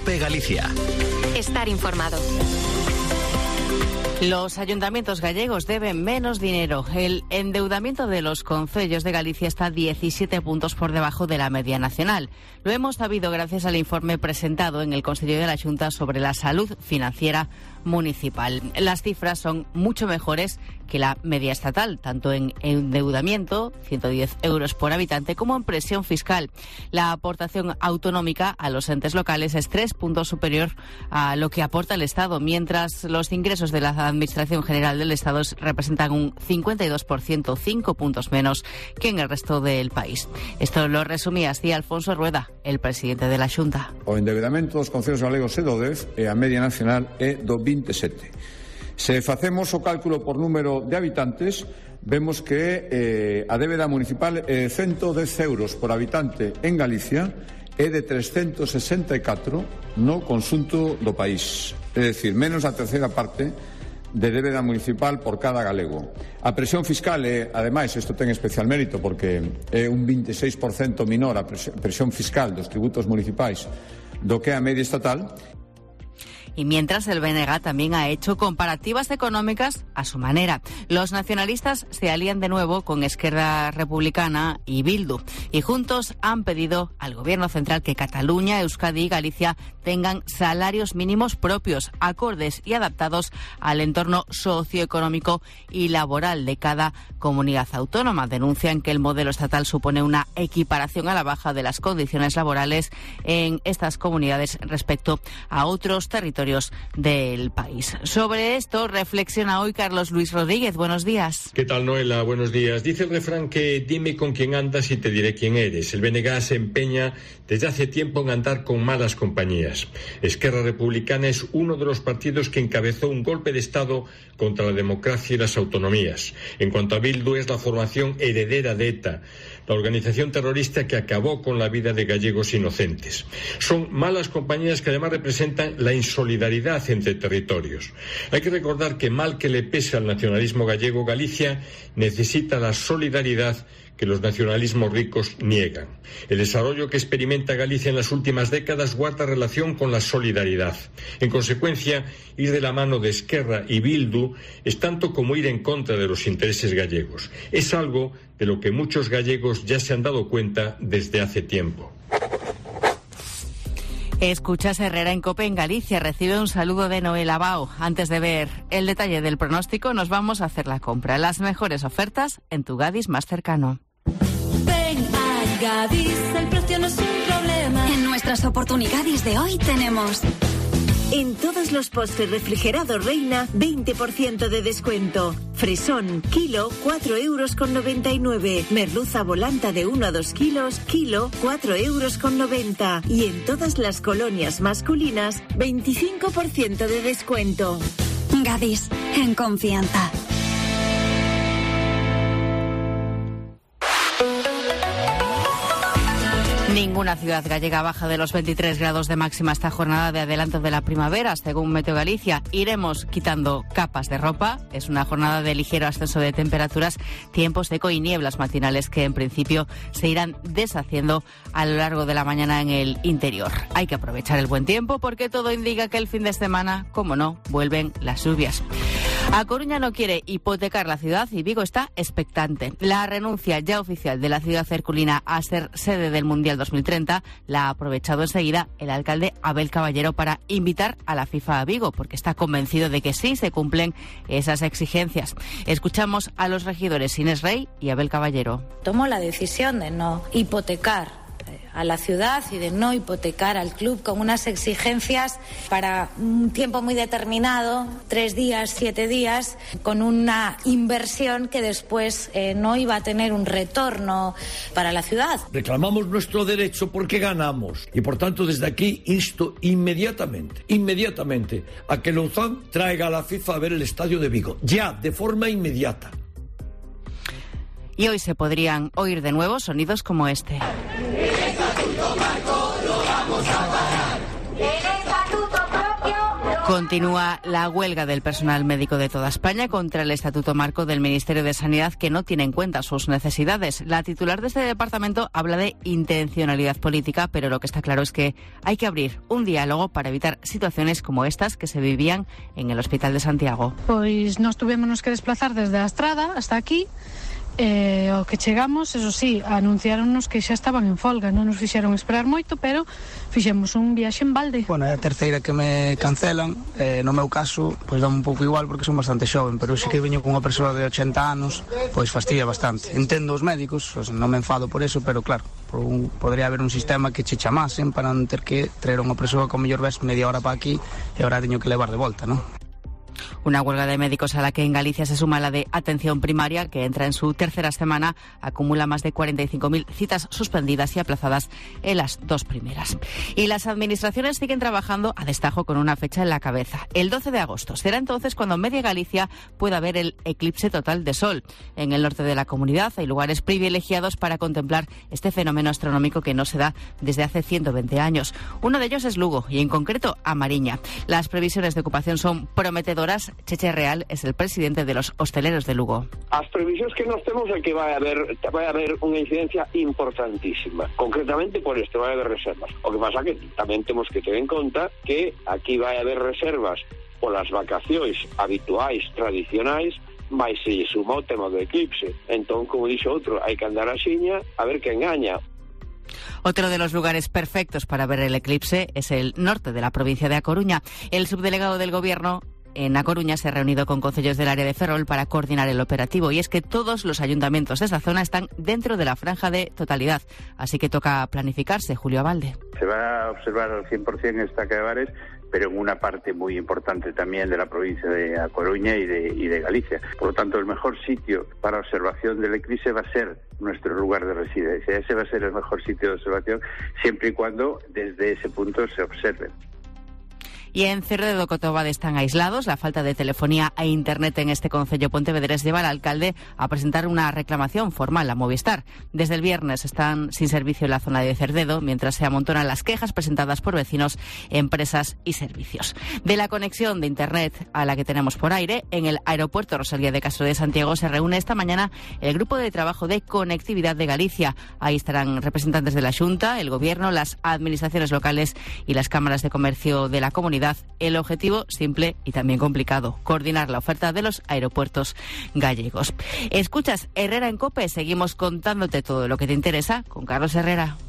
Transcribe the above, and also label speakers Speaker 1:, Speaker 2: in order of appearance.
Speaker 1: COPE Galicia.
Speaker 2: Estar informado.
Speaker 3: Los ayuntamientos gallegos deben menos dinero. El endeudamiento de los concellos de Galicia está 17 puntos por debajo de la media nacional. Lo hemos sabido gracias al informe presentado en el Consejo de la Xunta sobre la salud financiera municipal. Las cifras son mucho mejores que la media estatal, tanto en endeudamiento, 110 euros por habitante, como en presión fiscal. La aportación autonómica a los entes locales es 3 puntos superior a lo que aporta el Estado, mientras los ingresos de la Administración General del Estado representan un 52%, 5 puntos menos que en el resto del país. Esto lo resumía así Alfonso Rueda, el presidente de la Xunta.
Speaker 4: O endeudamento dos concellos galegos é do 10 e a media nacional é do 27. Se facemos o cálculo por número de habitantes, vemos que a débeda municipal é de 110 euros por habitante en Galicia e de 364 no conxunto do país. É dicir, menos a terceira parte de débeda municipal por cada galego. A presión fiscal é, ademais, isto ten especial mérito porque é un 26% menor a presión fiscal dos tributos municipais do que a media estatal.
Speaker 3: Y mientras el BNG también ha hecho comparativas económicas a su manera. Los nacionalistas se alían de nuevo con Esquerra Republicana y Bildu y juntos han pedido al gobierno central que Cataluña, Euskadi y Galicia tengan salarios mínimos propios, acordes y adaptados al entorno socioeconómico y laboral de cada comunidad autónoma. Denuncian que el modelo estatal supone una equiparación a la baja de las condiciones laborales en estas comunidades respecto a otros territorios del país. Sobre esto reflexiona hoy Carlos Luis Rodríguez. Buenos días.
Speaker 5: ¿Qué tal, Noela? Buenos días. Dice el refrán que dime con quién andas y te diré quién eres. El BNG se empeña desde hace tiempo en andar con malas compañías. Esquerra Republicana es uno de los partidos que encabezó un golpe de Estado contra la democracia y las autonomías. En cuanto a Bildu, es la formación heredera de ETA, la organización terrorista que acabó con la vida de gallegos inocentes. Son malas compañías que además representan la insolidaridad entre territorios. Hay que recordar que, mal que le pese al nacionalismo gallego, Galicia necesita la solidaridad que los nacionalismos ricos niegan. El desarrollo que experimenta Galicia en las últimas décadas guarda relación con la solidaridad. En consecuencia, ir de la mano de Esquerra y Bildu es tanto como ir en contra de los intereses gallegos. Es algo de lo que muchos gallegos ya se han dado cuenta desde hace tiempo.
Speaker 3: Escuchas Herrera en COPE en Galicia. Recibe un saludo de Noel Abao. Antes de ver el detalle del pronóstico, nos vamos a hacer la compra. Las mejores ofertas en tu Gadis más cercano.
Speaker 6: Ven a Gadis, el precio no es un problema.
Speaker 2: En nuestras oportunidades de hoy tenemos...
Speaker 7: En todos los postres refrigerados Reina, 20% de descuento. Fresón, kilo, 4,99 €. Merluza volanta de 1 a 2 kilos, kilo, 4,90 €. Y en todas las colonias masculinas, 25% de descuento.
Speaker 2: Gadis, en confianza.
Speaker 3: Ninguna ciudad gallega baja de los 23 grados de máxima esta jornada de adelanto de la primavera, según Meteo Galicia. Iremos quitando capas de ropa. Es una jornada de ligero ascenso de temperaturas, tiempo seco y nieblas matinales que en principio se irán deshaciendo a lo largo de la mañana en el interior. Hay que aprovechar el buen tiempo porque todo indica que el fin de semana, como no, vuelven las lluvias. A Coruña no quiere hipotecar la ciudad y Vigo está expectante. La renuncia ya oficial de la ciudad herculina a ser sede del Mundial 2030 la ha aprovechado enseguida el alcalde Abel Caballero para invitar a la FIFA a Vigo, porque está convencido de que sí se cumplen esas exigencias. Escuchamos a los regidores Inés Rey y Abel Caballero.
Speaker 8: Tomó la decisión de no hipotecar a la ciudad y de no hipotecar al club con unas exigencias para un tiempo muy determinado, 3 días, 7 días, con una inversión que después no iba a tener un retorno para la ciudad.
Speaker 9: Reclamamos nuestro derecho porque ganamos y por tanto desde aquí insto inmediatamente a que Louzán traiga a la FIFA a ver el estadio de Vigo, ya, de forma inmediata.
Speaker 3: Y hoy se podrían oír de nuevo sonidos como este.
Speaker 10: El estatuto propio lo
Speaker 3: Continúa la huelga del personal médico de toda España contra el Estatuto Marco del Ministerio de Sanidad, que no tiene en cuenta sus necesidades. La titular de este departamento habla de intencionalidad política, pero lo que está claro es que hay que abrir un diálogo para evitar situaciones como estas que se vivían en el Hospital de Santiago.
Speaker 1: Pois nós tuvémonos que desplazar desde a estrada hasta aquí. O que chegamos, eso sí, anunciáronnos que xa estaban en folga, non nos fixeron esperar moito, pero fixemos un viaxe en balde.
Speaker 10: Bueno, é a terceira que me cancelan, no meu caso, pois dá un pouco igual porque son bastante xoven, pero se que veño con unha persoa de 80 anos, pois fastidia bastante. Entendo os médicos, pois non me enfado por eso, pero claro, podría haber un sistema que che chamasen para non ter que traer unha persoa con mellor ves media hora para aquí e agora teño que levar de volta, non?
Speaker 3: Una huelga de médicos a la que en Galicia se suma la de atención primaria, que entra en su tercera semana, acumula más de 45.000 citas suspendidas y aplazadas en las dos primeras. Y las administraciones siguen trabajando a destajo con una fecha en la cabeza. El 12 de agosto será entonces cuando en media Galicia pueda ver el eclipse total de sol. En el norte de la comunidad hay lugares privilegiados para contemplar este fenómeno astronómico que no se da desde hace 120 años. Uno de ellos es Lugo y en concreto a Mariña. Las previsiones de ocupación son prometedoras. Cheche Real es el presidente de los hosteleros de Lugo.
Speaker 11: As previsións que nós temos é que vai haber unha incidencia importantísima, concretamente por este vai haber reservas. O que pasa que tamén temos que ter en conta que aquí vai haber reservas polas vacacións habituais, tradicionais, mas se suma o tema do eclipse. Entón, como dixo outro, hai que andar a xiña a ver que engaña.
Speaker 3: Otro de los lugares perfectos para ver el eclipse es el norte de la provincia de A Coruña. El subdelegado del Gobierno en A Coruña se ha reunido con concellos del área de Ferrol para coordinar el operativo, y es que todos los ayuntamientos de esa zona están dentro de la franja de totalidad, así que toca planificarse. Julio Abalde.
Speaker 12: Se va a observar al 100% esta de bares, pero en una parte muy importante también de la provincia de A Coruña y de Galicia. Por lo tanto, el mejor sitio para observación del eclipse va a ser nuestro lugar de residencia. Ese va a ser el mejor sitio de observación, siempre y cuando desde ese punto se observe.
Speaker 3: Y en Cerro de Docotobade están aislados. La falta de telefonía e internet en este concello pontevedrés lleva al alcalde a presentar una reclamación formal a Movistar. Desde el viernes están sin servicio en la zona de Cerdedo, mientras se amontonan las quejas presentadas por vecinos, empresas y servicios. De la conexión de internet a la que tenemos por aire, en el aeropuerto Rosalía de Castro de Santiago se reúne esta mañana el Grupo de Trabajo de Conectividad de Galicia. Ahí estarán representantes de la Xunta, el Gobierno, las administraciones locales y las cámaras de comercio de la comunidad. El objetivo, simple y también complicado: coordinar la oferta de los aeropuertos gallegos. Escuchas Herrera en COPE, seguimos contándote todo lo que te interesa con Carlos Herrera.